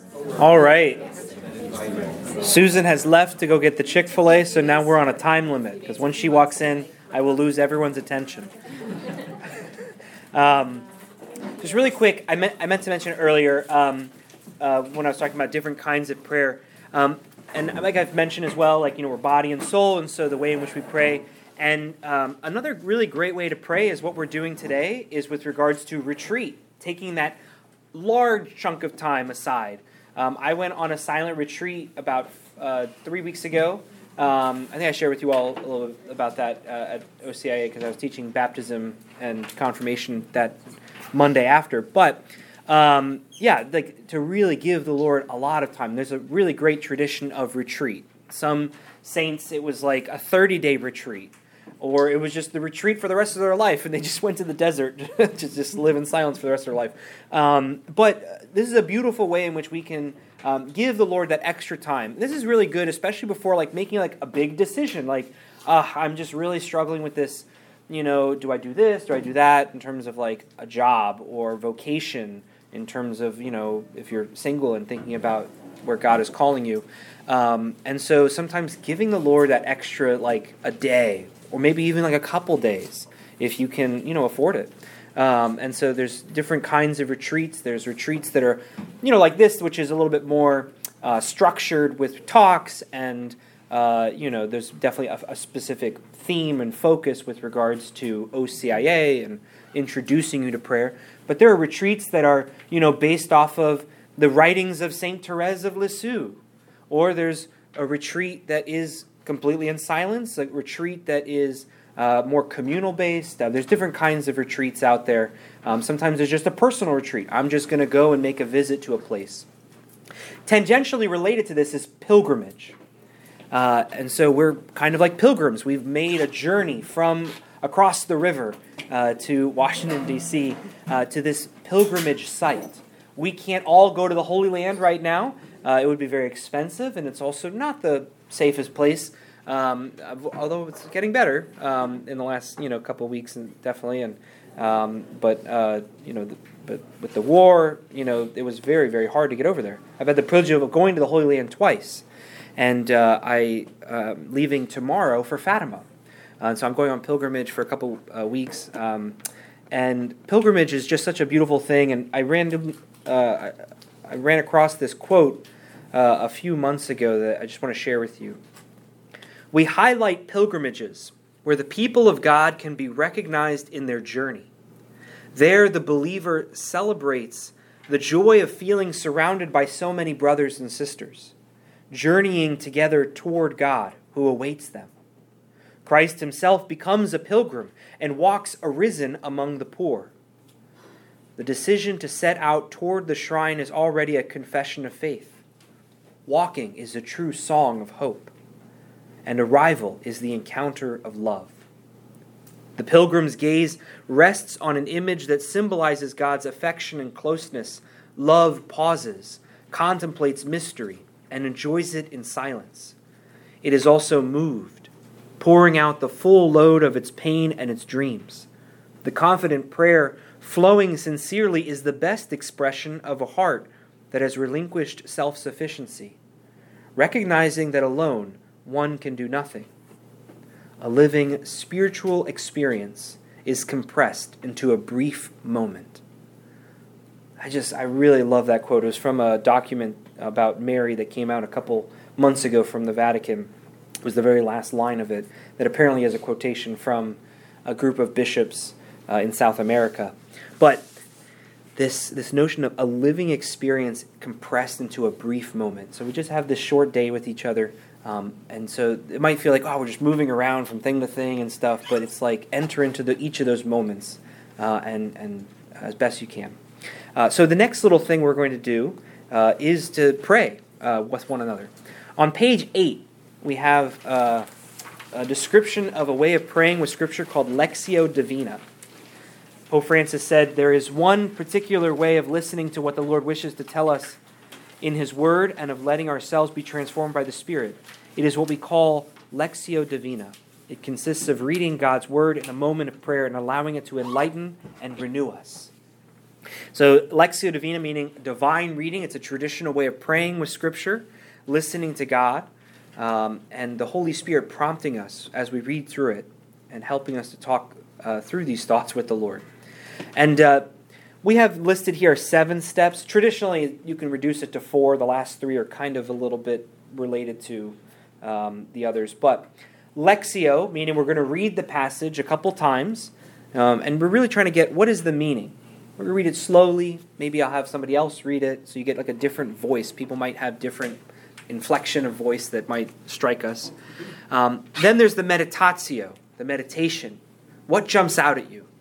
All right. Susan has left to go get the Chick-fil-A, so now we're on a time limit, because once she walks in, I will lose everyone's attention. Just really quick, I meant to mention earlier when I was talking about different kinds of prayer, and like I've mentioned as well, like, we're body and soul, and so the way in which we pray. And another really great way to pray is what we're doing today is with regards to retreat, taking that large chunk of time aside. I went on a silent retreat about 3 weeks ago. I think I shared with you all a little bit about that at OCIA because I was teaching baptism and confirmation that Monday after. But like to really give the Lord a lot of time. There's a really great tradition of retreat. Some saints, it was like a 30-day retreat. Or it was just the retreat for the rest of their life, and they just went to the desert to just live in silence for the rest of their life. But this is a beautiful way in which we can give the Lord that extra time. This is really good, especially before making a big decision. I'm just really struggling with this. Do I do this? Do I do that? In terms of a job or vocation. In terms of if you're single and thinking about where God is calling you. And so sometimes giving the Lord that extra a day. Or maybe even a couple days, if you can, afford it. And so there's different kinds of retreats. There's retreats that are, like this, which is a little bit more structured with talks, and there's definitely a specific theme and focus with regards to OCIA and introducing you to prayer. But there are retreats that are, based off of the writings of Saint Therese of Lisieux, or there's a retreat that is completely in silence, a retreat that is more communal-based. There's different kinds of retreats out there. Sometimes there's just a personal retreat. I'm just going to go and make a visit to a place. Tangentially related to this is pilgrimage. And so we're kind of like pilgrims. We've made a journey from across the river to Washington, D.C., to this pilgrimage site. We can't all go to the Holy Land right now. It would be very expensive, and it's also not the safest place, although it's getting better in the last couple of weeks, and definitely. And but with the war, it was very, very hard to get over there. I've had the privilege of going to the Holy Land twice, and I leaving tomorrow for Fatima, so I'm going on pilgrimage for a couple weeks. And pilgrimage is just such a beautiful thing. And I ran across this quote a few months ago that I just want to share with you. We highlight pilgrimages where the people of God can be recognized in their journey. There, the believer celebrates the joy of feeling surrounded by so many brothers and sisters, journeying together toward God who awaits them. Christ himself becomes a pilgrim and walks arisen among the poor. The decision to set out toward the shrine is already a confession of faith. Walking is a true song of hope, and arrival is the encounter of love. The pilgrim's gaze rests on an image that symbolizes God's affection and closeness. Love pauses, contemplates mystery, and enjoys it in silence. It is also moved, pouring out the full load of its pain and its dreams. The confident prayer, flowing sincerely, is the best expression of a heart that has relinquished self-sufficiency, recognizing that alone one can do nothing. A living spiritual experience is compressed into a brief moment. I really love that quote. It was from a document about Mary that came out a couple months ago from the Vatican. It was the very last line of it that apparently is a quotation from a group of bishops in South America. But this notion of a living experience compressed into a brief moment. So we just have this short day with each other. And so it might feel like, we're just moving around from thing to thing and stuff. But it's like enter into each of those moments and as best you can. So the next little thing we're going to do is to pray with one another. On page 8, we have a description of a way of praying with Scripture called Lectio Divina. Pope Francis said, there is one particular way of listening to what the Lord wishes to tell us in His Word and of letting ourselves be transformed by the Spirit. It is what we call Lectio Divina. It consists of reading God's Word in a moment of prayer and allowing it to enlighten and renew us. So Lectio Divina meaning divine reading. It's a traditional way of praying with Scripture, listening to God, and the Holy Spirit prompting us as we read through it and helping us to talk through these thoughts with the Lord. And we have listed here 7 steps. Traditionally, you can reduce it to 4. The last 3 are kind of a little bit related to the others. But Lectio, meaning we're going to read the passage a couple times, and we're really trying to get what is the meaning. We're going to read it slowly. Maybe I'll have somebody else read it, so you get like a different voice. People might have different inflection of voice that might strike us. Then there's the meditatio, the meditation. What jumps out at you?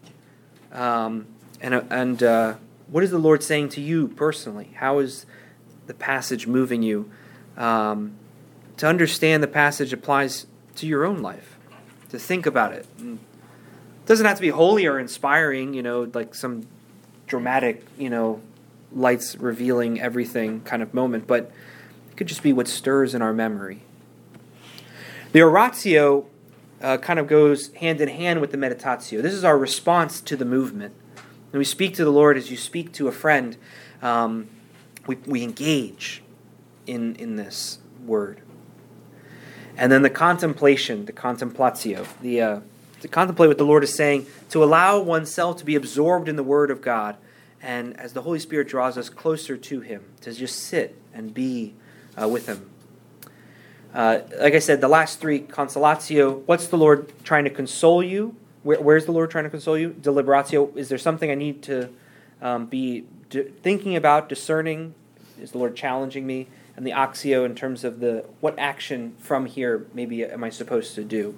And what is the Lord saying to you personally? How is the passage moving you? To understand the passage applies to your own life. To think about it. It doesn't have to be holy or inspiring, like some dramatic, lights revealing everything kind of moment, but it could just be what stirs in our memory. The oratio kind of goes hand in hand with the meditatio. This is our response to the movement. When we speak to the Lord as you speak to a friend, we engage in this word. And then the contemplation, the contemplatio, to contemplate what the Lord is saying, to allow oneself to be absorbed in the Word of God, and as the Holy Spirit draws us closer to Him, to just sit and be with Him. Like I said, the last 3, consolatio, what's the Lord trying to console you? Where's the Lord trying to console you? Deliberatio, is there something I need to be thinking about, discerning? Is the Lord challenging me? And the actio in terms of what action from here maybe am I supposed to do?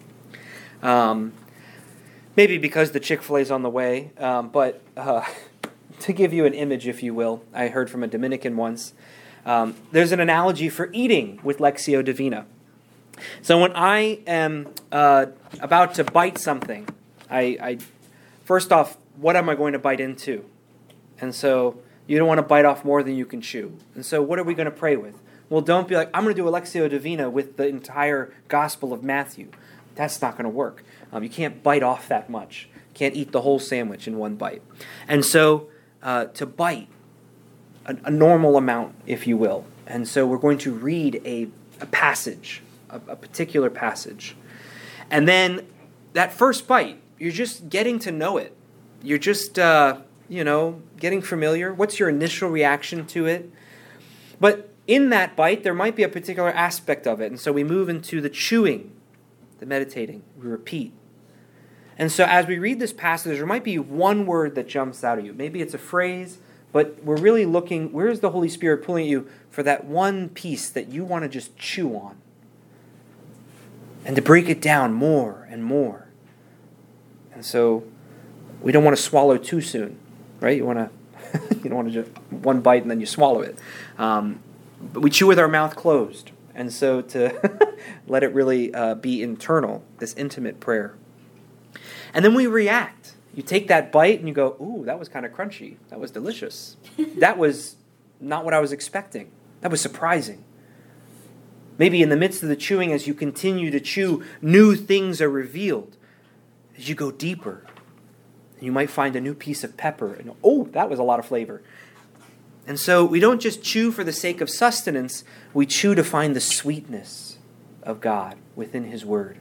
Maybe because the Chick-fil-A is on the way, but to give you an image, if you will, I heard from a Dominican once, there's an analogy for eating with Lectio Divina. So when I am about to bite something, I first off, what am I going to bite into? And so you don't want to bite off more than you can chew. And so what are we going to pray with? Well, don't be like, I'm going to do a Lectio Divina with the entire Gospel of Matthew. That's not going to work. You can't bite off that much. You can't eat the whole sandwich in one bite. And so to bite a normal amount, if you will. And so we're going to read a passage, a particular passage. And then that first bite, you're just getting to know it. You're just, getting familiar. What's your initial reaction to it? But in that bite, there might be a particular aspect of it. And so we move into the chewing, the meditating. We repeat. And so as we read this passage, there might be one word that jumps out at you. Maybe it's a phrase, but we're really looking, where is the Holy Spirit pulling at you for that one piece that you want to just chew on? And to break it down more and more. And so we don't want to swallow too soon, right? You don't want to just one bite and then you swallow it. But we chew with our mouth closed. And so to let it really be internal, this intimate prayer. And then we react. You take that bite and you go, ooh, that was kind of crunchy. That was delicious. That was not what I was expecting. That was surprising. Maybe in the midst of the chewing, as you continue to chew, new things are revealed. As you go deeper, you might find a new piece of pepper. And oh, that was a lot of flavor. And so we don't just chew for the sake of sustenance. We chew to find the sweetness of God within His Word.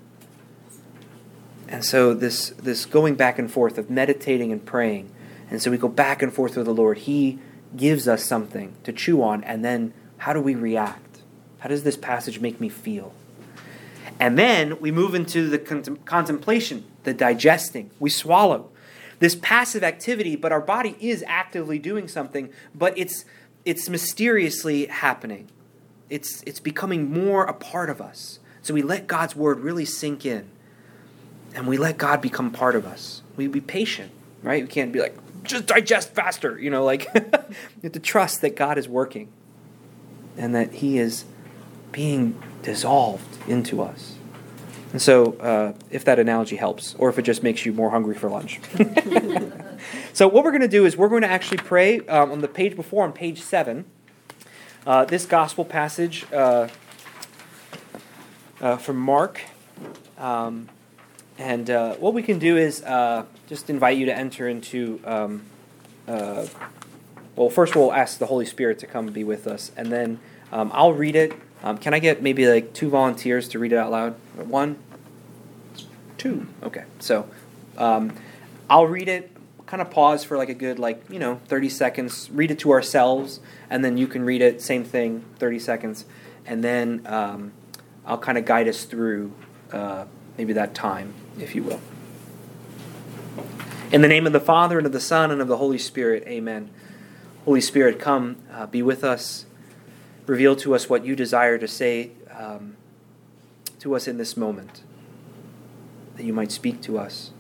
And so this going back and forth of meditating and praying. And so we go back and forth with the Lord. He gives us something to chew on. And then how do we react? How does this passage make me feel? And then we move into the contemplation, the digesting. We swallow. This passive activity, but our body is actively doing something, but it's mysteriously happening. It's becoming more a part of us. So we let God's word really sink in. And we let God become part of us. We be patient, right? We can't be like, just digest faster. You have to trust that God is working. And that He is being dissolved into us. And so, if that analogy helps, or if it just makes you more hungry for lunch. So what we're going to do is we're going to actually pray on the page before, on page 7, this gospel passage from Mark. And what we can do is just invite you to enter into well, first we'll ask the Holy Spirit to come be with us, and then I'll read it. Can I get maybe like 2 volunteers to read it out loud? 1? 2? Okay. So I'll read it, kind of pause for like a good 30 seconds, read it to ourselves, and then you can read it, same thing, 30 seconds, and then I'll kind of guide us through maybe that time, if you will. In the name of the Father, and of the Son, and of the Holy Spirit, amen. Holy Spirit, come, be with us. Reveal to us what you desire to say to us in this moment, that you might speak to us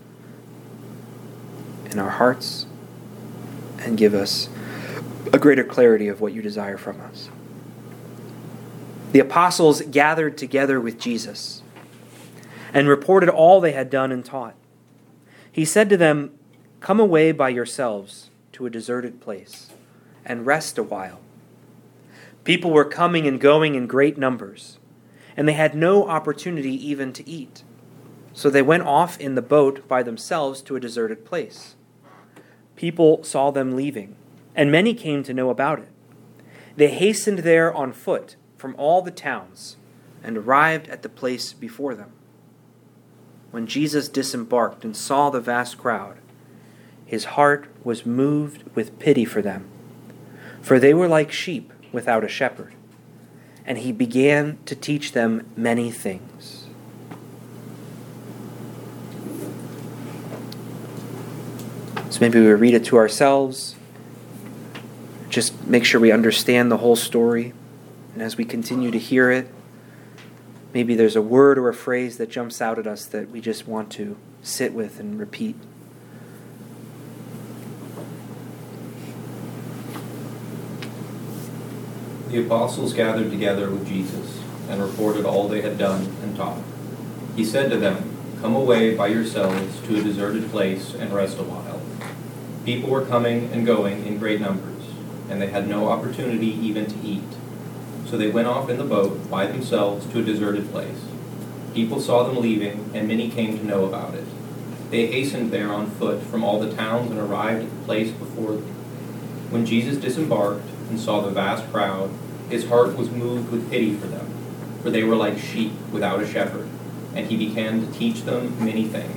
in our hearts and give us a greater clarity of what you desire from us. The apostles gathered together with Jesus and reported all they had done and taught. He said to them, "Come away by yourselves to a deserted place and rest a while." People were coming and going in great numbers, and they had no opportunity even to eat. So they went off in the boat by themselves to a deserted place. People saw them leaving, and many came to know about it. They hastened there on foot from all the towns and arrived at the place before them. When Jesus disembarked and saw the vast crowd, his heart was moved with pity for them, for they were like sheep without a shepherd, and he began to teach them many things. So maybe we read it to ourselves, just make sure we understand the whole story, and as we continue to hear it, maybe there's a word or a phrase that jumps out at us that we just want to sit with and repeat. The apostles gathered together with Jesus and reported all they had done and taught. He said to them, "Come away by yourselves to a deserted place and rest a while." People were coming and going in great numbers, and they had no opportunity even to eat. So they went off in the boat by themselves to a deserted place. People saw them leaving, and many came to know about it. They hastened there on foot from all the towns and arrived at the place before them. When Jesus disembarked and saw the vast crowd, his heart was moved with pity for them, for they were like sheep without a shepherd, and he began to teach them many things.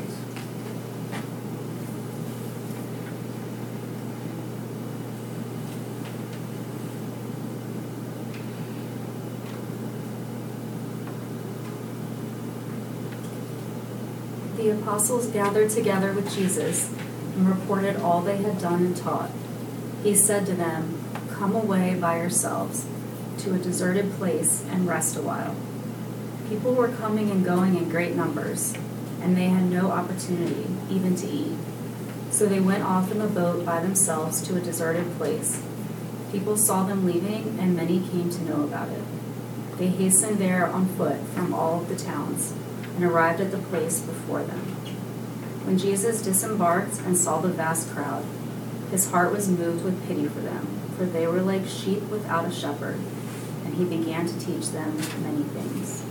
The apostles gathered together with Jesus and reported all they had done and taught. He said to them, "Come away by yourselves to a deserted place and rest a while." People were coming and going in great numbers, and they had no opportunity even to eat. So they went off in the boat by themselves to a deserted place. People saw them leaving, and many came to know about it. They hastened there on foot from all of the towns and arrived at the place before them. When Jesus disembarked and saw the vast crowd, his heart was moved with pity for them, for they were like sheep without a shepherd, and he began to teach them many things.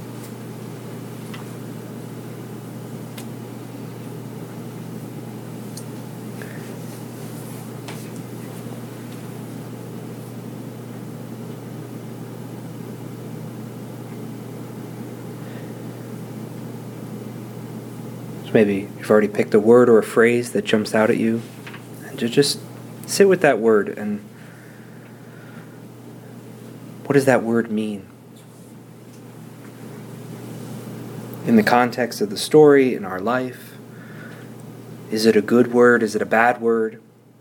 Maybe you've already picked a word or a phrase that jumps out at you, and just sit with that word and what does that word mean? In the context of the story, in our life, is it a good word? Is it a bad word?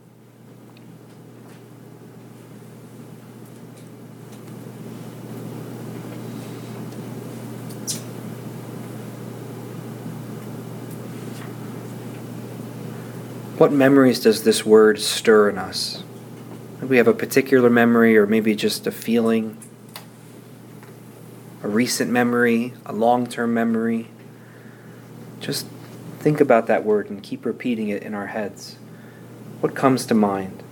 What memories does this word stir in us? Do we have a particular memory, or maybe just a feeling, a recent memory, a long-term memory? Just think about that word and keep repeating it in our heads. What comes to mind?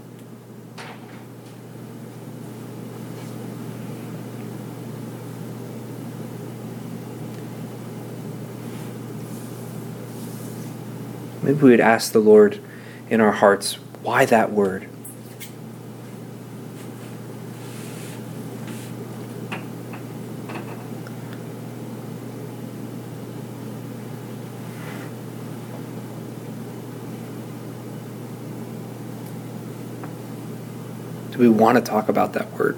Maybe we would ask the Lord in our hearts, why that word? that we want to talk about that word.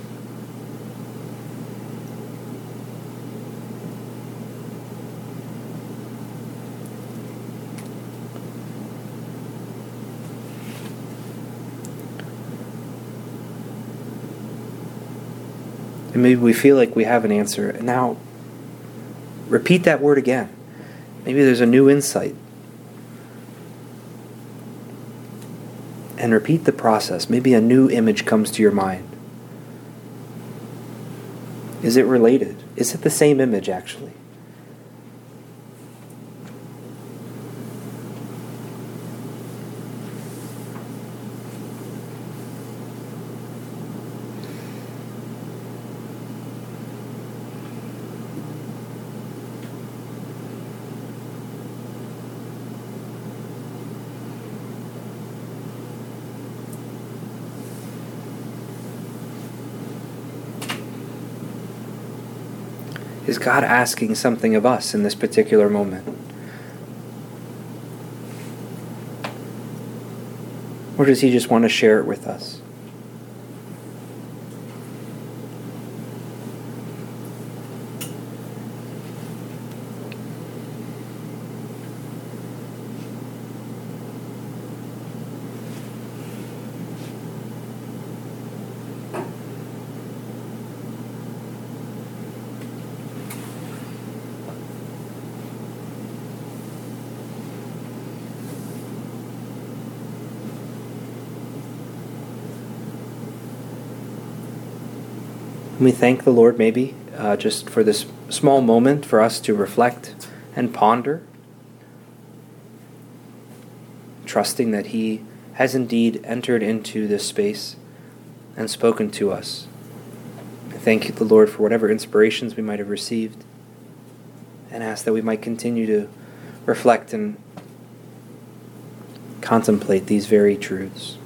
And maybe we feel like we have an answer. And now, repeat that word again. Maybe there's a new insight. And repeat the process. Maybe a new image comes to your mind. Is it related? Is it the same image, actually? Is God asking something of us in this particular moment? Or does He just want to share it with us? We thank the Lord maybe just for this small moment for us to reflect and ponder, trusting that He has indeed entered into this space and spoken to us. I thank the Lord for whatever inspirations we might have received, and ask that we might continue to reflect and contemplate these very truths.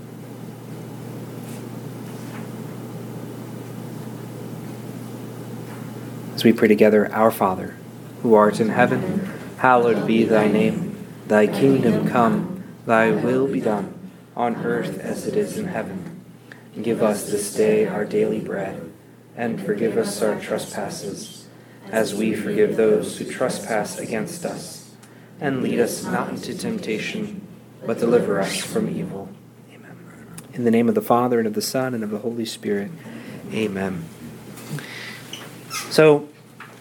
As we pray together, Our Father, who art in heaven, hallowed be thy name. Thy kingdom come, thy will be done, on earth as it is in heaven. And give us this day our daily bread, and forgive us our trespasses, as we forgive those who trespass against us. And lead us not into temptation, but deliver us from evil. Amen. In the name of the Father, and of the Son, and of the Holy Spirit. Amen. So,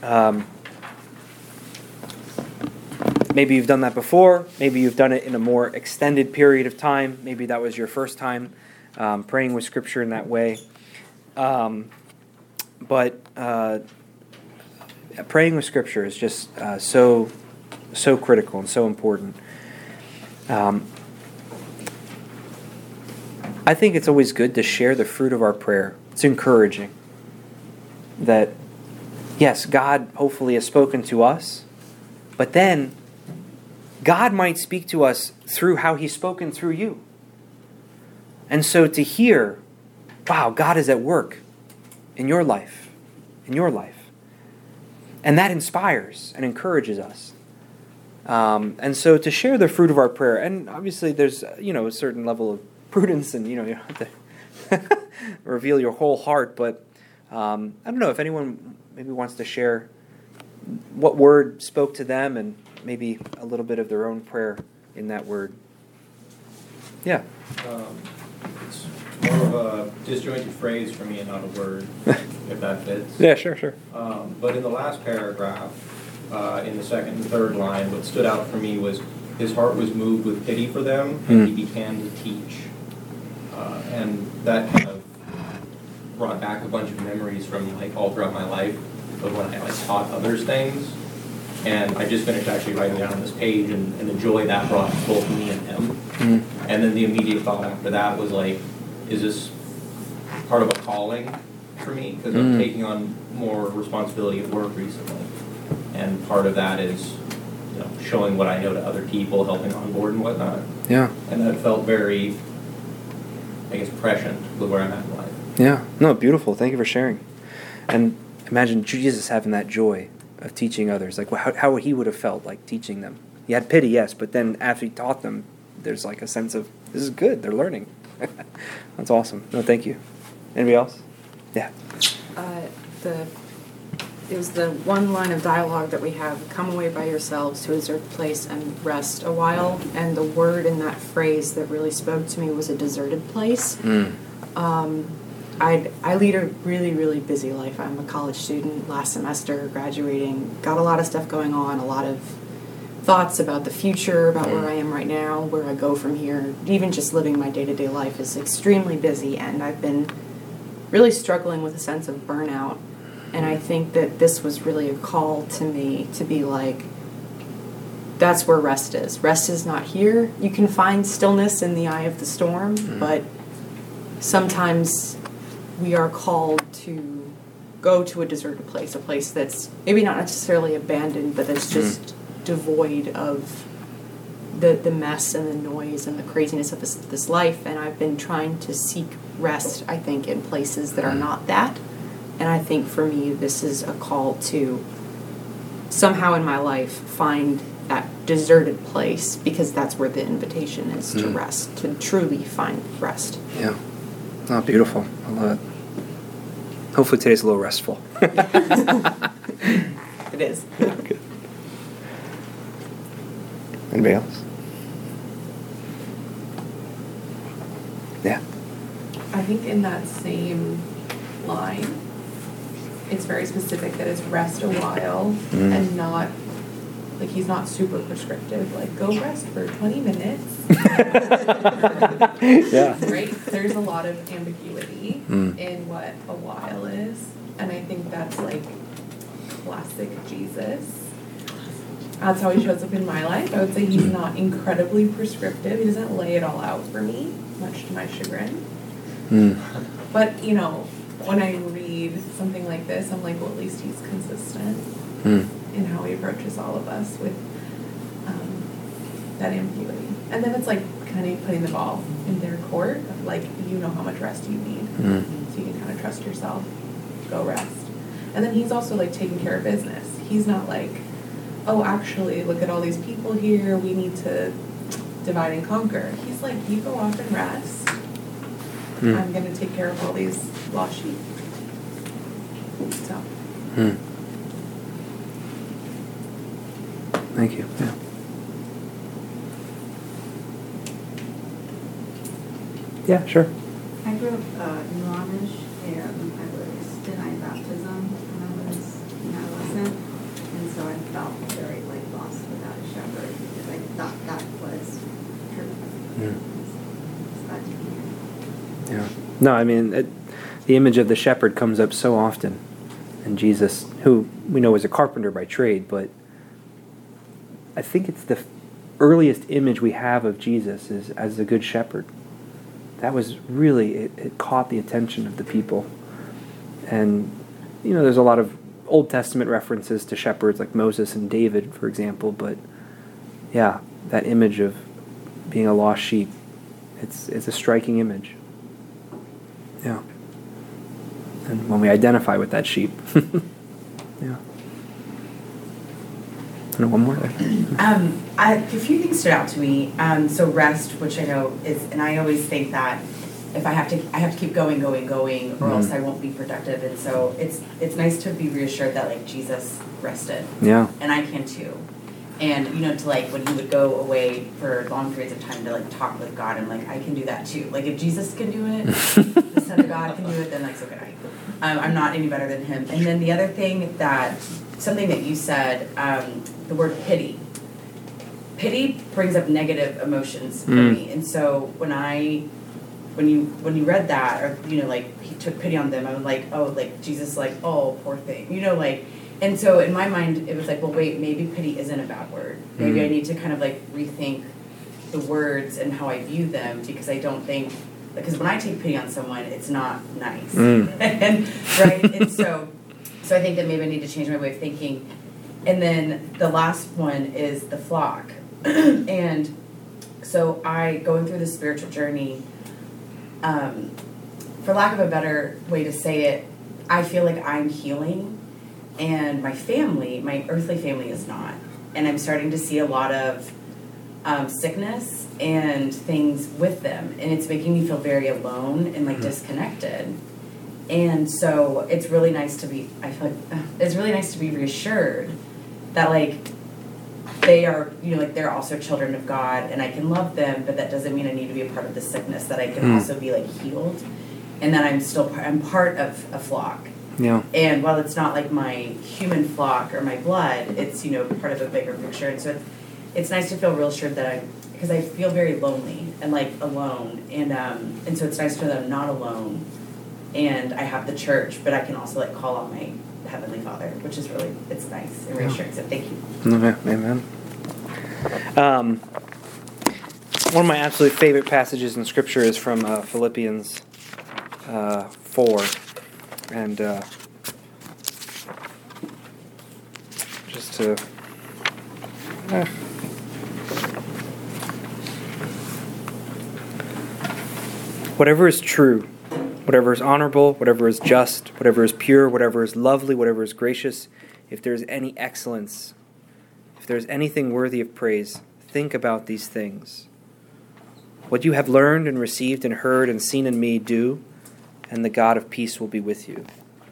maybe you've done that before. Maybe you've done it in a more extended period of time. Maybe that was your first time praying with Scripture in that way. But praying with Scripture is just so critical and so important. I think it's always good to share the fruit of our prayer. It's encouraging that, yes, God hopefully has spoken to us, but then God might speak to us through how He's spoken through you. And so to hear, wow, God is at work in your life, and that inspires and encourages us. And so to share the fruit of our prayer, and obviously there's a certain level of prudence, and you don't have to reveal your whole heart, but I don't know if anyone maybe wants to share what word spoke to them and maybe a little bit of their own prayer in that word. Yeah. It's more of a disjointed phrase for me and not a word, if that fits. Yeah, sure. But in the last paragraph, in the second and third line, what stood out for me was his heart was moved with pity for them, and he began to teach. And that kind of brought back a bunch of memories from all throughout my life of when I taught others things. And I just finished actually writing down on this page and the joy that brought both me and him. And then the immediate thought after that was is this part of a calling for me? Because I'm taking on more responsibility at work recently. And part of that is showing what I know to other people, helping on board and whatnot. Yeah. And that felt very, prescient with where I'm at in life. Yeah. No, beautiful. Thank you for sharing. And imagine Jesus having that joy of teaching others. How he would have felt teaching them. He had pity, yes, but then after he taught them, there's a sense of, this is good, they're learning. That's awesome. No, thank you. Anybody else? Yeah. It was the one line of dialogue that we have, come away by yourselves to a deserted place and rest a while. And the word in that phrase that really spoke to me was a deserted place. I lead a really, really busy life. I'm a college student, last semester, graduating, got a lot of stuff going on, a lot of thoughts about the future, about where I am right now, where I go from here. Even just living my day-to-day life is extremely busy, and I've been really struggling with a sense of burnout. And I think that this was really a call to me to be like, that's where rest is. Rest is not here. You can find stillness in the eye of the storm, but sometimes we are called to go to a deserted place, a place that's maybe not necessarily abandoned, but that's just devoid of the mess and the noise and the craziness of this life. And I've been trying to seek rest, I think, in places that are not that. And I think for me, this is a call to somehow in my life find that deserted place, because that's where the invitation is to rest, to truly find rest. Yeah. Oh, beautiful. I love it. Hopefully today's a little restful. It is. Good. Anybody else? Yeah. I think in that same line, it's very specific that it's rest a while and not, like, he's not super prescriptive, like, go rest for 20 minutes. Yeah. Right? There's a lot of ambiguity in what a while is, and I think that's, like, classic Jesus. That's how he shows up in my life. I would say he's not incredibly prescriptive. He doesn't lay it all out for me, much to my chagrin. But, you know, when I read something like this, I'm like, well, at least he's consistent in how he approaches all of us with that ambiguity. And then it's like kind of putting the ball in their court of, like, you know how much rest you need. So you can kind of trust yourself, go rest. And then he's also, like, taking care of business. He's not like, oh, actually, look at all these people here, we need to divide and conquer. He's like, you go off and rest. I'm going to take care of all these lost sheep. So. Thank you. Yeah. Yeah, sure. I grew up in Amish, and I was denied baptism when I was an adolescent, and so I felt very lost without a shepherd, because I thought that was true. It's glad to be here. Yeah. No, I mean, the image of the shepherd comes up so often. And Jesus, who we know is a carpenter by trade, but I think it's the earliest image we have of Jesus is as a good shepherd. That was really, it caught the attention of the people. And, you know, there's a lot of Old Testament references to shepherds like Moses and David, for example, but yeah, that image of being a lost sheep, it's a striking image. Yeah. And when we identify with that sheep. Yeah. And one more there. A few things stood out to me. So rest, which I know is, and I always think that if I have to keep going, or else I won't be productive. And so it's nice to be reassured that, like, Jesus rested. Yeah. And I can too. And, you know, to, like, when he would go away for long periods of time to, like, talk with God, I'm like, I can do that too. Like, if Jesus can do it, the Son of God can do it, then, like, so can I. I'm not any better than him. And then the other thing something that you said, the word pity. Pity brings up negative emotions for me. And so when you read that, or, you know, like, he took pity on them, I was like, oh, like, Jesus, like, oh, poor thing. You know, like, and so in my mind, it was like, well, wait, maybe pity isn't a bad word. Maybe I need to kind of, like, rethink the words and how I view them, because I don't think, because when I take pity on someone, it's not nice. And, right? And so I think that maybe I need to change my way of thinking. And then the last one is the flock. And so going through this spiritual journey, for lack of a better way to say it, I feel like I'm healing, and my earthly family is not. And I'm starting to see a lot of sickness and things with them, and it's making me feel very alone and, like, disconnected. And so it's really nice to be, I feel like, it's really nice to be reassured that, like, they are, you know, like, they're also children of God, and I can love them, but that doesn't mean I need to be a part of the sickness, that I can also be, like, healed, and that I'm part of a flock. Yeah. And while it's not like my human flock or my blood, it's, you know, part of a bigger picture. And so it's nice to feel real sure that because I feel very lonely and, like, alone, and so it's nice to know that I'm not alone, and I have the church, but I can also, like, call on my Heavenly Father, which is really, it's nice and reassuring. So thank you. Amen. One of my absolute favorite passages in Scripture is from Philippians 4, and just to whatever is true, whatever is honorable, whatever is just, whatever is pure, whatever is lovely, whatever is gracious, if there is any excellence, if there is anything worthy of praise, think about these things. What you have learned and received and heard and seen in me, do, and the God of peace will be with you.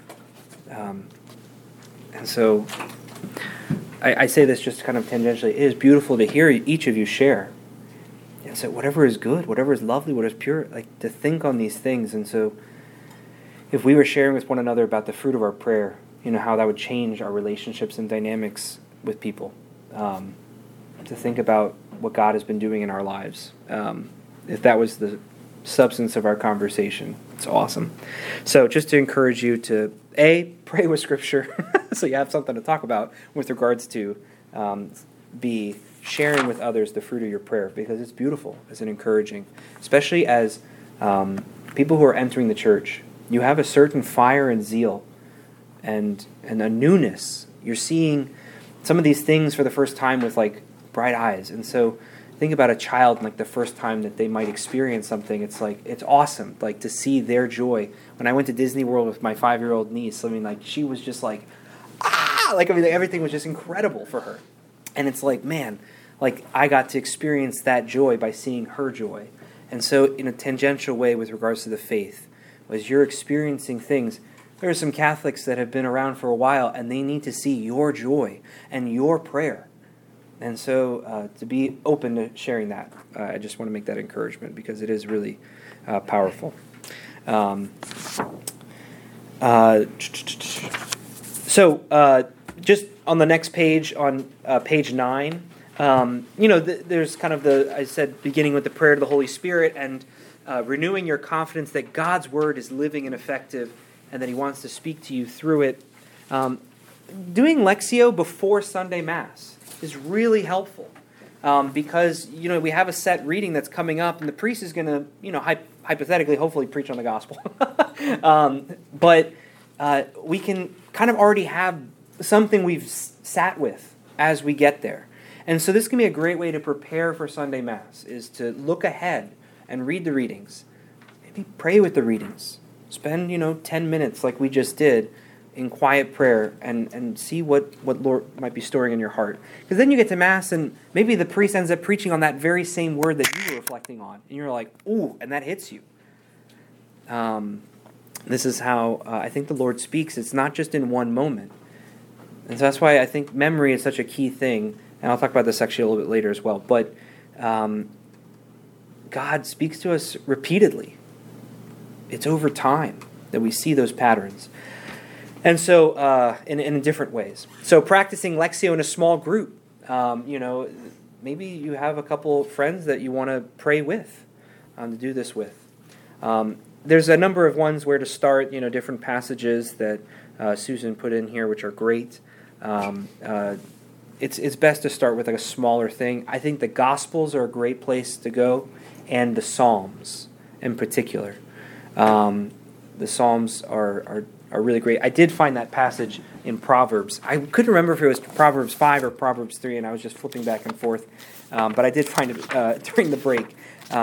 And so I say this just kind of tangentially. It is beautiful to hear each of you share. And so whatever is good, whatever is lovely, what is pure, like, to think on these things. And so if we were sharing with one another about the fruit of our prayer, you know, how that would change our relationships and dynamics with people. To think about what God has been doing in our lives. If that was the substance of our conversation, it's awesome. So just to encourage you to, A, pray with Scripture, so you have something to talk about with regards to, B, sharing with others the fruit of your prayer, because it's beautiful, it's encouraging, especially as people who are entering the church. You have a certain fire and zeal and a newness. You're seeing some of these things for the first time with, like, bright eyes. And so think about a child, like, the first time that they might experience something. It's like, it's awesome, like, to see their joy. When I went to Disney World with my 5-year-old niece, I mean, like, she was just like, like, I mean, everything was just incredible for her. And it's like, man, like, I got to experience that joy by seeing her joy. And so in a tangential way with regards to the faith, as you're experiencing things, there are some Catholics that have been around for a while, and they need to see your joy and your prayer. And so to be open to sharing that, I just want to make that encouragement, because it is really powerful. So just on the next page, on page 9, there's kind of I said, beginning with the prayer to the Holy Spirit and renewing your confidence that God's Word is living and effective and that He wants to speak to you through it. Doing Lectio before Sunday Mass is really helpful because, we have a set reading that's coming up, and the priest is going to, hypothetically, hopefully preach on the gospel. But we can kind of already have something we've sat with as we get there. And so this can be a great way to prepare for Sunday Mass, is to look ahead and read the readings. Maybe pray with the readings. Spend, 10 minutes like we just did in quiet prayer and see what Lord might be storing in your heart. Because then you get to Mass and maybe the priest ends up preaching on that very same word that you were reflecting on. And you're like, ooh, and that hits you. This is how I think the Lord speaks. It's not just in one moment. And so that's why I think memory is such a key thing. And I'll talk about this actually a little bit later as well. But God speaks to us repeatedly. It's over time that we see those patterns. And so in different ways. So practicing Lectio in a small group. Maybe you have a couple friends that you want to pray with, to do this with. There's a number of ones where to start, different passages that Susan put in here, which are great. It's best to start with like a smaller thing. I think the Gospels are a great place to go, and the Psalms in particular. The Psalms are really great. I did find that passage in Proverbs. I couldn't remember if it was Proverbs 5 or Proverbs 3, and I was just flipping back and forth. But I did find it during the break.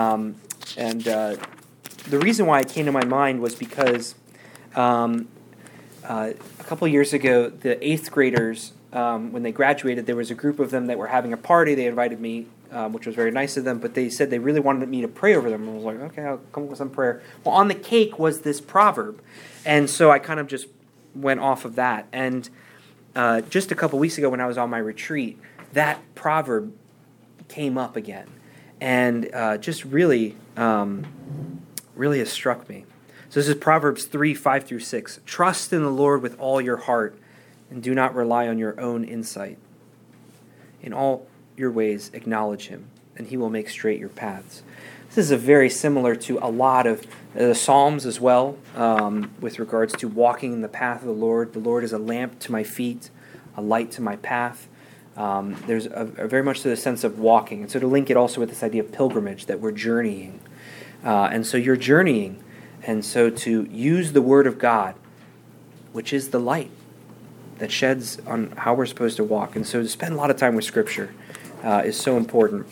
The reason why it came to my mind was because a couple years ago, the 8th graders when they graduated, there was a group of them that were having a party. They invited me, which was very nice of them, but they said they really wanted me to pray over them. I was like, okay, I'll come up with some prayer. Well, on the cake was this proverb, and so I kind of just went off of that. And just a couple weeks ago when I was on my retreat, that proverb came up again, and just really has struck me. So this is Proverbs 3, 5 through 6. Trust in the Lord with all your heart, and do not rely on your own insight. In all your ways acknowledge him, and he will make straight your paths. This is very similar to a lot of the Psalms as well, with regards to walking in the path of the Lord. The Lord is a lamp to my feet, a light to my path. There's a very much to the sense of walking. And so to link it also with this idea of pilgrimage, that we're journeying. And so you're journeying. And so to use the Word of God, which is the light that sheds on how we're supposed to walk. And so to spend a lot of time with Scripture is so important.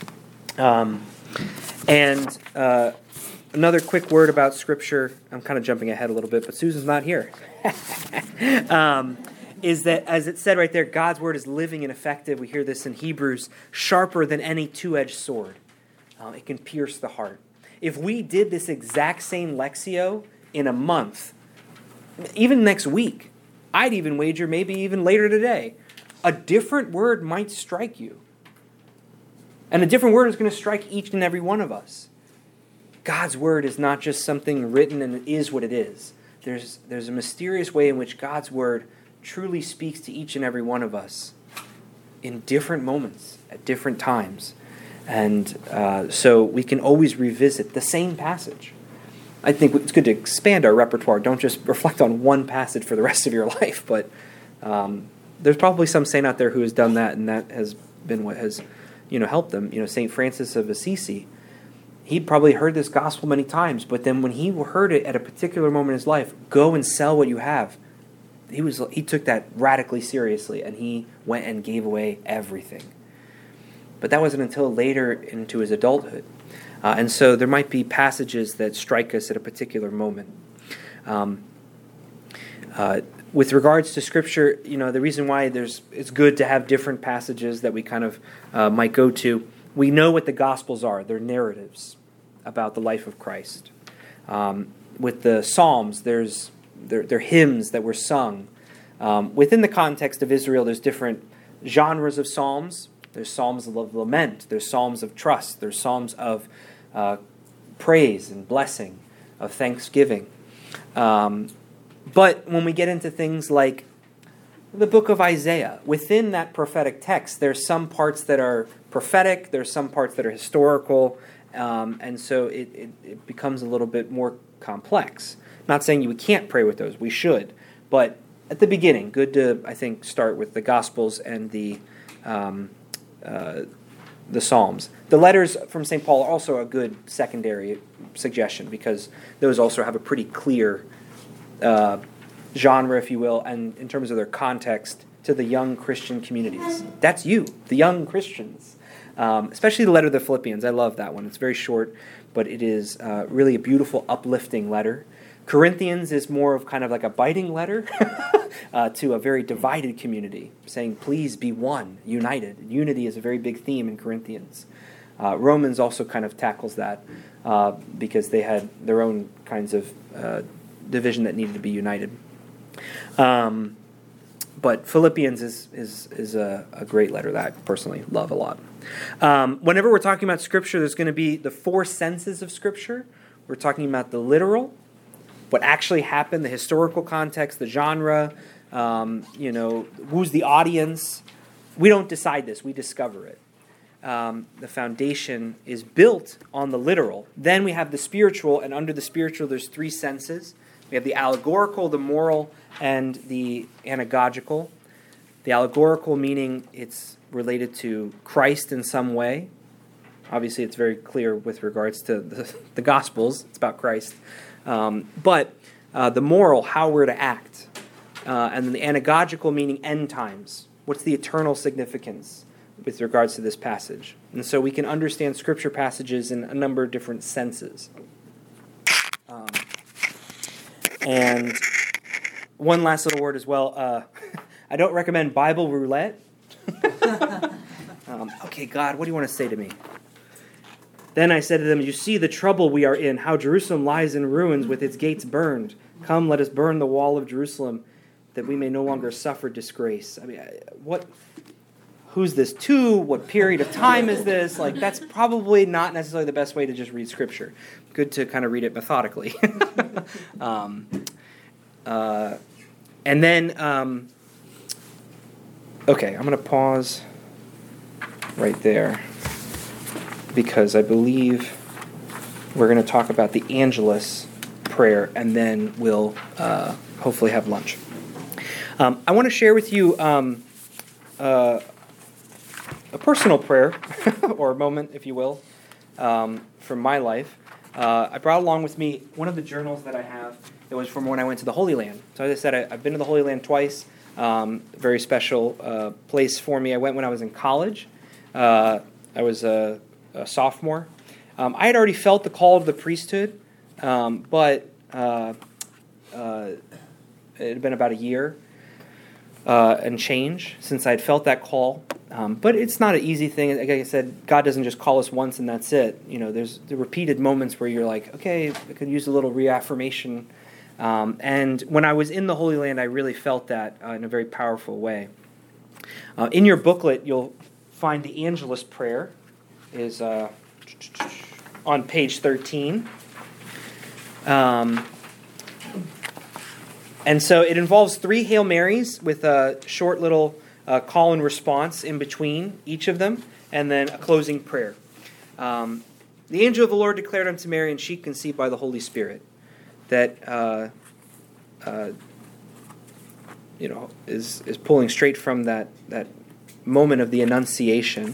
And another quick word about Scripture, I'm kind of jumping ahead a little bit, but Susan's not here, is that, as it said right there, God's Word is living and effective. We hear this in Hebrews, sharper than any two-edged sword. It can pierce the heart. If we did this exact same Lectio in a month, even next week, I'd even wager maybe even later today, a different word might strike you. And a different word is going to strike each and every one of us. God's Word is not just something written and it is what it is. There's a mysterious way in which God's Word truly speaks to each and every one of us in different moments, at different times. And so we can always revisit the same passage. I think it's good to expand our repertoire. Don't just reflect on one passage for the rest of your life. But there's probably some saint out there who has done that, and that has been what has helped them. St. Francis of Assisi, he'd probably heard this gospel many times, but then when he heard it at a particular moment in his life, go and sell what you have, he took that radically seriously, and he went and gave away everything. But that wasn't until later into his adulthood. And so there might be passages that strike us at a particular moment. With regards to Scripture, the reason why it's good to have different passages that we kind of might go to. We know what the Gospels are. They're narratives about the life of Christ. With the Psalms, they're hymns that were sung. Within the context of Israel, there's different genres of psalms. There's psalms of lament. There's psalms of trust. There's psalms of praise and blessing, of thanksgiving. But when we get into things like the book of Isaiah, within that prophetic text, there's some parts that are prophetic. There's some parts that are historical. And so it becomes a little bit more complex. Not saying we can't pray with those. We should. But at the beginning, good to, I think, start with the Gospels and the Psalms. The letters from St. Paul are also a good secondary suggestion because those also have a pretty clear genre, if you will, and in terms of their context to the young Christian communities. That's you, the young Christians. Especially the letter to the Philippians. I love that one. It's very short, but it is really a beautiful, uplifting letter. Corinthians is more of kind of like a biting letter to a very divided community, saying, please be one, united. Unity is a very big theme in Corinthians. Romans also kind of tackles that because they had their own kinds of division that needed to be united. But Philippians is a great letter that I personally love a lot. Whenever we're talking about Scripture, there's going to be the four senses of Scripture. We're talking about the literal, what actually happened, the historical context, the genre, who's the audience. We don't decide this, we discover it. The foundation is built on the literal. Then we have the spiritual, and under the spiritual there's three senses. We have the allegorical, the moral, and the anagogical. The allegorical meaning it's related to Christ in some way. Obviously it's very clear with regards to the Gospels. It's about Christ. But the moral, how we're to act. And then the anagogical meaning end times. What's the eternal significance with regards to this passage? And so we can understand Scripture passages in a number of different senses. And one last little word as well. I don't recommend Bible roulette. Okay, God, what do you want to say to me? Then I said to them, you see the trouble we are in, how Jerusalem lies in ruins with its gates burned. Come, let us burn the wall of Jerusalem, that we may no longer suffer disgrace. I mean, who's this to? What period of time is this? Like, that's probably not necessarily the best way to just read Scripture. Good to kind of read it methodically. And then, okay, I'm going to pause right there because I believe we're going to talk about the Angelus prayer, and then we'll hopefully have lunch. I want to share with you a personal prayer, or a moment, if you will, from my life. I brought along with me one of the journals that I have. It was from when I went to the Holy Land. So as I said, I've been to the Holy Land twice. Very special place for me. I went when I was in college. I was a sophomore. I had already felt the call of the priesthood, but it had been about a year and change since I'd felt that call. But it's not an easy thing. Like I said, God doesn't just call us once and that's it. You know, there's the repeated moments where you're like, okay, I could use a little reaffirmation. And when I was in the Holy Land, I really felt that in a very powerful way. In your booklet, you'll find the Angelus prayer is on page 13. And so it involves 3 Hail Marys with a short little call and response in between each of them, and then a closing prayer. The angel of the Lord declared unto Mary, and she conceived by the Holy Spirit, that is pulling straight from that moment of the Annunciation.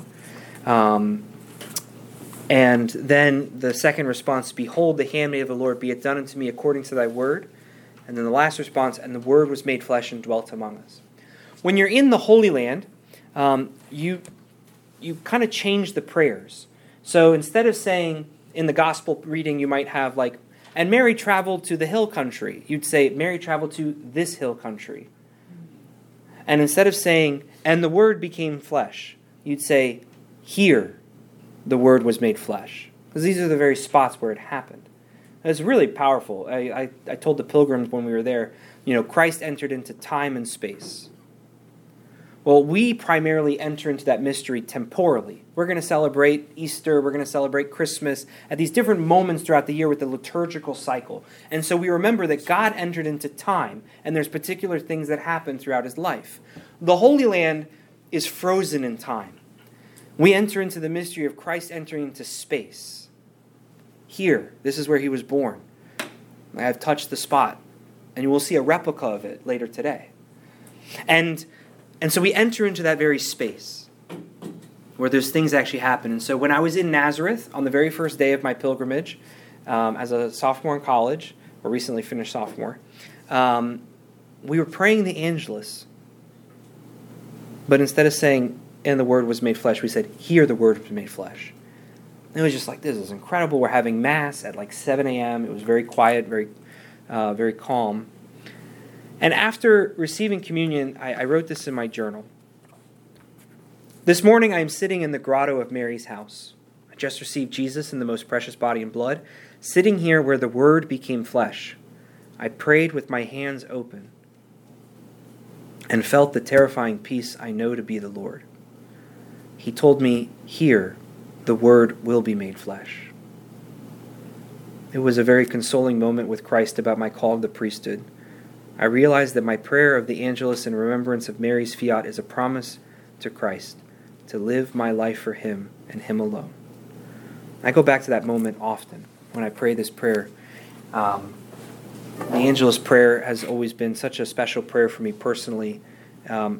And then the second response, behold, the handmaid of the Lord, be it done unto me according to thy word. And then the last response, and the word was made flesh and dwelt among us. When you're in the Holy Land, you kind of change the prayers. So instead of saying in the gospel reading, you might have like, and Mary traveled to the hill country. You'd say, Mary traveled to this hill country. And instead of saying, and the word became flesh, you'd say, here the word was made flesh. Because these are the very spots where it happened. It's really powerful. I told the pilgrims when we were there, Christ entered into time and space. Well, we primarily enter into that mystery temporally. We're going to celebrate Easter, we're going to celebrate Christmas at these different moments throughout the year with the liturgical cycle. And so we remember that God entered into time, and there's particular things that happen throughout his life. The Holy Land is frozen in time. We enter into the mystery of Christ entering into space. Here, this is where he was born. I have touched the spot, and you will see a replica of it later today. And so we enter into that very space where those things actually happen. And so when I was in Nazareth on the very first day of my pilgrimage as a sophomore in college, or recently finished sophomore, we were praying the Angelus. But instead of saying, and the Word was made flesh, we said, here the Word was made flesh. And it was just like, this is incredible. We're having Mass at like 7 a.m. It was very quiet, very calm. And after receiving communion, I wrote this in my journal. This morning I am sitting in the grotto of Mary's house. I just received Jesus in the most precious body and blood, sitting here where the Word became flesh. I prayed with my hands open and felt the terrifying peace I know to be the Lord. He told me, here, the Word will be made flesh. It was a very consoling moment with Christ about my call to the priesthood. I realized that my prayer of the Angelus in remembrance of Mary's fiat is a promise to Christ to live my life for him and him alone. I go back to that moment often when I pray this prayer. The Angelus prayer has always been such a special prayer for me personally. To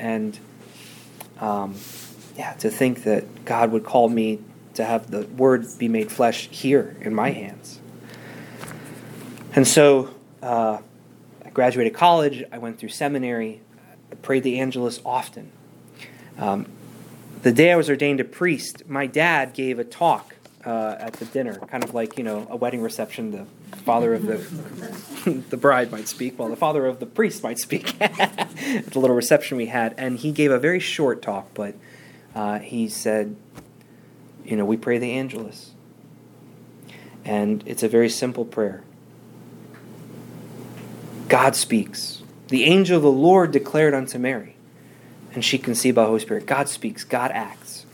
think that God would call me to have the Word be made flesh here in my hands. And so I graduated college, I went through seminary, I prayed the Angelus often. The day I was ordained a priest, my dad gave a talk at the dinner, kind of like, a wedding reception, father of the bride might speak, well, the father of the priest might speak. It's a little reception we had, and he gave a very short talk, but he said, we pray the Angelus. And it's a very simple prayer. God speaks. The angel of the Lord declared unto Mary, and she conceived by the Holy Spirit. God speaks. God acts.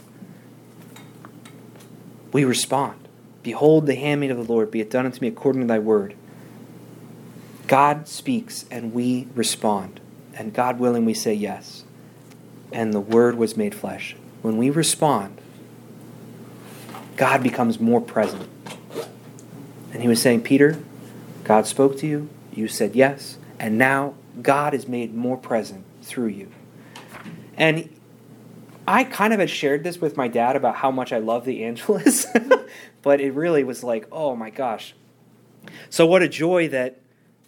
We respond. Behold the handmaid of the Lord, be it done unto me according to thy word. God speaks and we respond. And God willing, we say yes. And the word was made flesh. When we respond, God becomes more present. And he was saying, Peter, God spoke to you, you said yes, and now God is made more present through you. And I kind of had shared this with my dad about how much I love the Angelus, but it really was like, oh my gosh. So what a joy that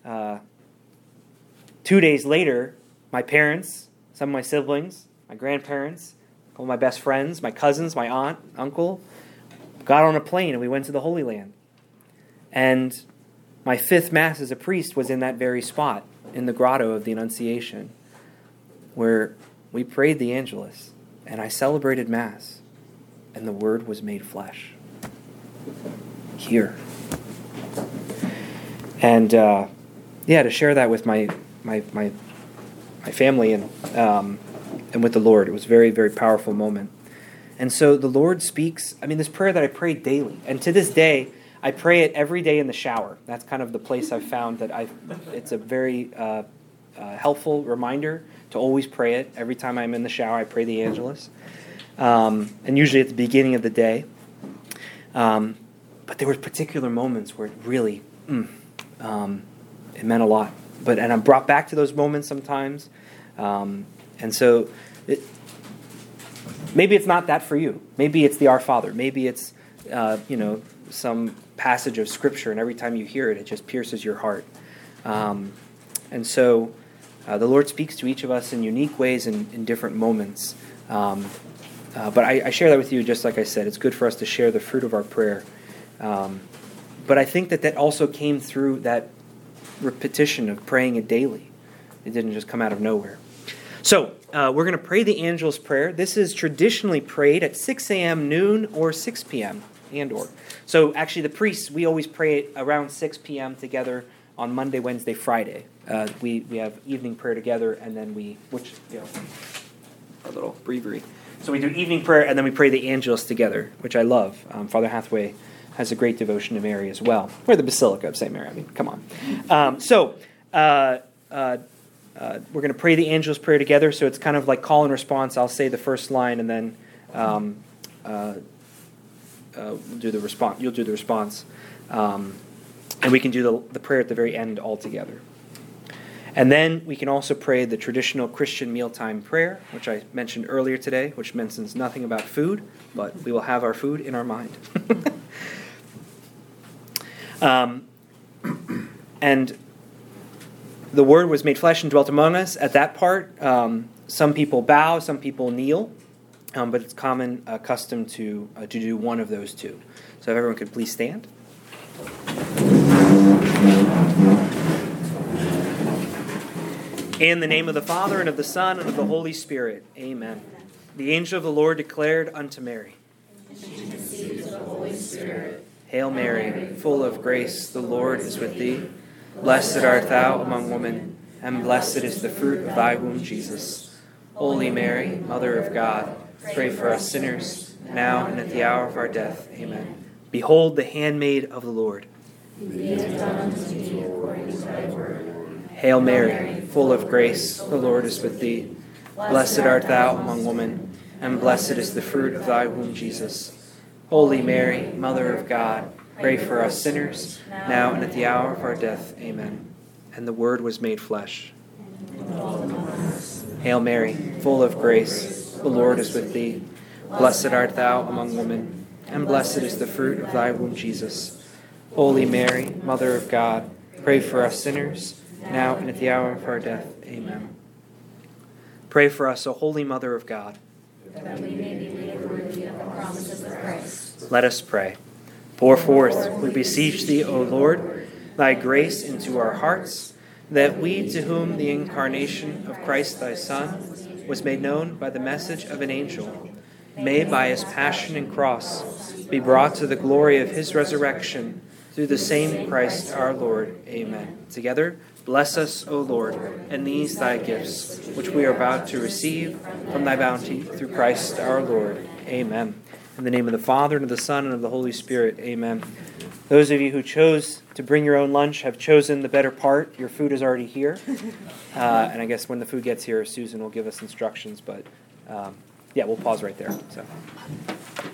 2 days later, my parents, some of my siblings, my grandparents, a couple of my best friends, my cousins, my aunt, uncle, got on a plane and we went to the Holy Land. And my fifth Mass as a priest was in that very spot, in the grotto of the Annunciation, where we prayed the Angelus, and I celebrated Mass, and the Word was made flesh. Here. And, to share that with my family and with the Lord, it was a very, very powerful moment. And so the Lord speaks, this prayer that I pray daily, and to this day, I pray it every day in the shower. That's kind of the place I've found that it's a very helpful reminder to always pray it. Every time I'm in the shower, I pray the Angelus. And usually at the beginning of the day. But there were particular moments where it really, it meant a lot. And I'm brought back to those moments sometimes. And so maybe it's not that for you. Maybe it's the Our Father. Maybe it's, some passage of Scripture, and every time you hear it, it just pierces your heart. And so the Lord speaks to each of us in unique ways in different moments. But I share that with you, just like I said. It's good for us to share the fruit of our prayer. But I think that also came through that repetition of praying it daily. It didn't just come out of nowhere. So we're going to pray the Angelus Prayer. This is traditionally prayed at 6 a.m., noon, or 6 p.m., and/or. So actually the priests, we always pray it around 6 p.m. together on Monday, Wednesday, Friday. We have evening prayer together, and then a little breviary. So we do evening prayer, and then we pray the Angelus together, which I love. Father Hathaway has a great devotion to Mary as well. We're the Basilica of St. Mary. Come on. We're going to pray the Angelus Prayer together, so it's kind of like call and response. I'll say the first line, and then we'll do the response. You'll do the response. And we can do the prayer at the very end all together. And then we can also pray the traditional Christian mealtime prayer, which I mentioned earlier today, which mentions nothing about food, but we will have our food in our mind. And the Word was made flesh and dwelt among us. At that part, some people bow, some people kneel, but it's common custom to do one of those two. So if everyone could please stand. In the name of the Father, and of the Son, and of the Holy Spirit. Amen. The angel of the Lord declared unto Mary, she conceived of the Holy Spirit. Hail Mary, full of grace, the Lord is with thee. Blessed art thou among women, and blessed is the fruit of thy womb, Jesus. Holy Mary, Mother of God, pray for us sinners, now and at the hour of our death. Amen. Behold the handmaid of the Lord. Be it done unto me according to thy word. Hail Mary, full of grace, the Lord is with thee. Blessed art thou among women, and blessed is the fruit of thy womb, Jesus. Holy Mary, Mother of God, pray for us sinners, now and at the hour of our death. Amen. And the Word was made flesh. Hail Mary, full of grace, the Lord is with thee. Blessed art thou among women, and blessed is the fruit of thy womb, Jesus. Holy Mary, Mother of God, pray for us sinners, now and at the hour of our death. Amen. Pray for us, O Holy Mother of God, that we may be made worthy of the promises of Christ. Let us pray. Pour forth, we beseech thee, O Lord, thy grace into our hearts, that we, to whom the incarnation of Christ thy Son was made known by the message of an angel, may by his passion and cross be brought to the glory of his resurrection, through the same Christ our Lord. Amen. Together, bless us, O Lord, and these thy gifts, which we are about to receive from thy bounty, through Christ our Lord. Amen. In the name of the Father, and of the Son, and of the Holy Spirit. Amen. Those of you who chose to bring your own lunch have chosen the better part. Your food is already here. And I guess when the food gets here, Susan will give us instructions. But yeah, we'll pause right there. So.